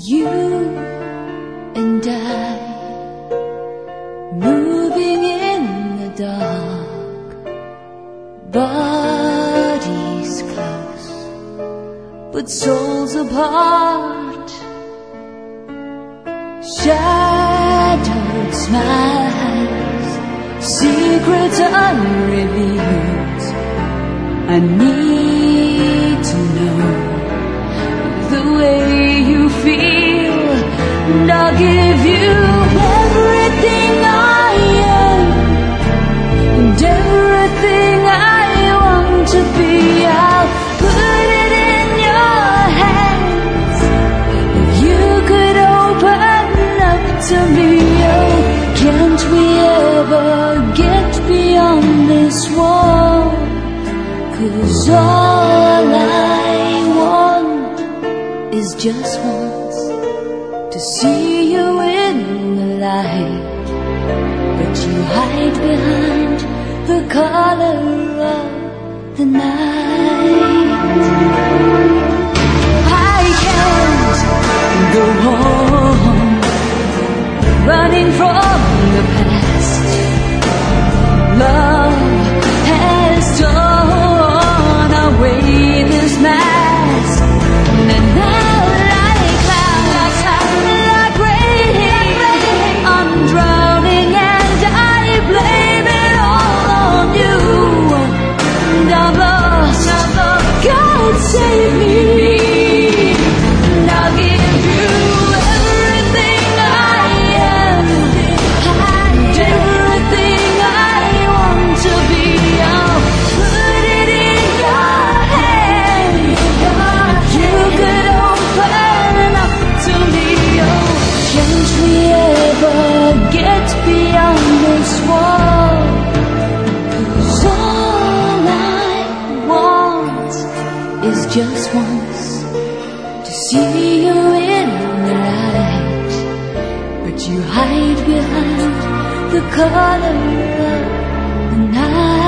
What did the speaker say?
You and I, moving in the dark, bodies close, but souls apart. Shadowed smiles, secrets unrevealed. I need to know the way you feel, and I'll give you everything I am and everything I want to be. I'll put it in your hands. If you could open up to me, oh, can't we ever get beyond this wall? 'Cause all I want is just once to see you in the light, but you hide behind the color of the night. I can't go on running from the past. Love has torn away this mask, and now like clouds, like rain, I'm drowning and I blame it all on you. And I'm lost, God save me. And I'll give you everything I am and everything I want to be. I'll put it in your hands. If you could open up to me, oh, can't we ever get beyond this wall? 'Cause all I want is just once to see you in the light, but you hide behind the color of the night.